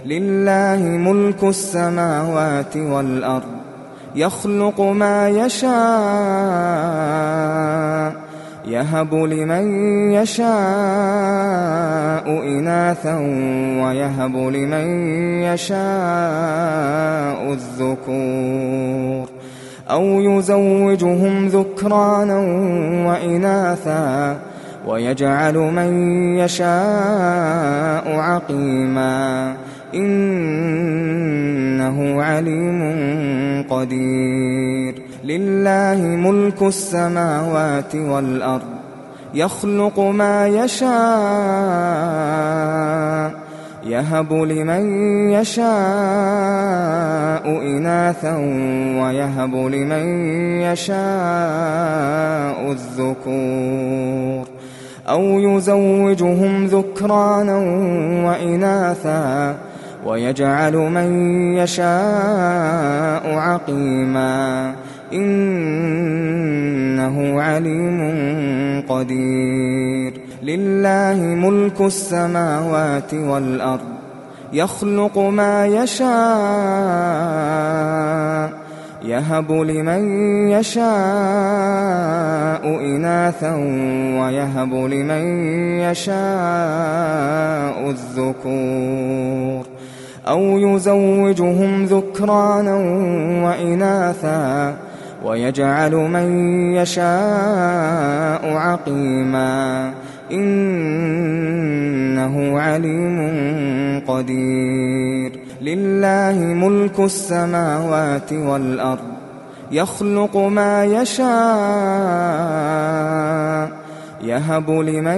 لله ملك السماوات والأرض يخلق ما يشاء يهب لمن يشاء إناثا ويهب لمن يشاء الذكور أو يزوجهم ذكرانا وإناثا ويجعل من يشاء عقيما إنه عليم قدير لله ملك السماوات والأرض يخلق ما يشاء يهب لمن يشاء إناثا ويهب لمن يشاء الذكور أو يزوجهم ذكرانا وإناثا ويجعل من يشاء عقيما إنه عليم قدير لله ملك السماوات والأرض يخلق ما يشاء يهب لمن يشاء إناثا ويهب لمن يشاء الذكور أو يزوجهم ذكرانا وإناثا ويجعل من يشاء عقيما إنه عليم قدير لله ملك السماوات والأرض يخلق ما يشاء يهب لمن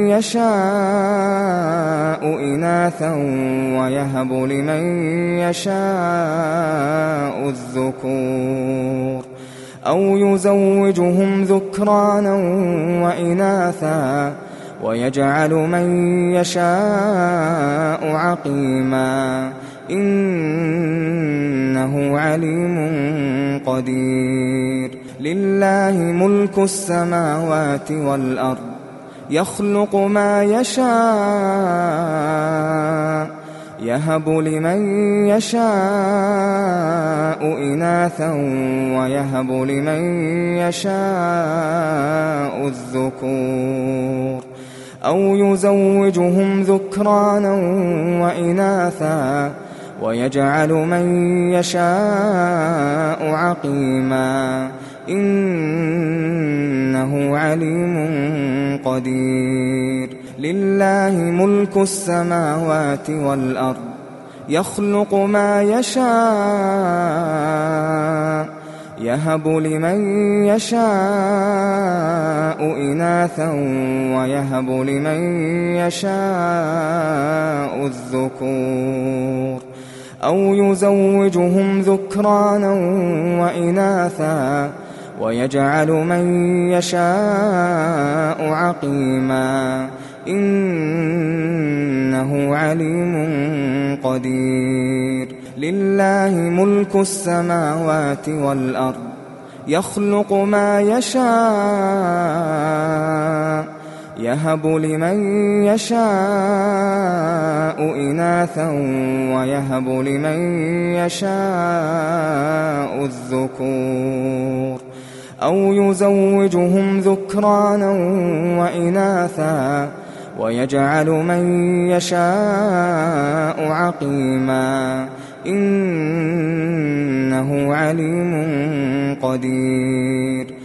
يشاء إناثا ويهب لمن يشاء الذكور أو يزوجهم ذكرانا وإناثا ويجعل من يشاء عقيما إنه عليم قدير لله ملك السماوات والأرض يخلق ما يشاء يهب لمن يشاء إناثا ويهب لمن يشاء الذكور أو يزوجهم ذكرانا وإناثا ويجعل من يشاء عقيما إنه عليم قدير لله ملك السماوات والأرض يخلق ما يشاء يهب لمن يشاء إناثا ويهب لمن يشاء الذكور أو يزوجهم ذكرانا وإناثا ويجعل من يشاء عقيما إنه عليم قدير لله ملك السماوات والأرض يخلق ما يشاء يهب لمن يشاء إناثا ويهب لمن يشاء الذكور أو يزوجهم ذكرانا وإناثا ويجعل من يشاء عقيما إنه عليم قدير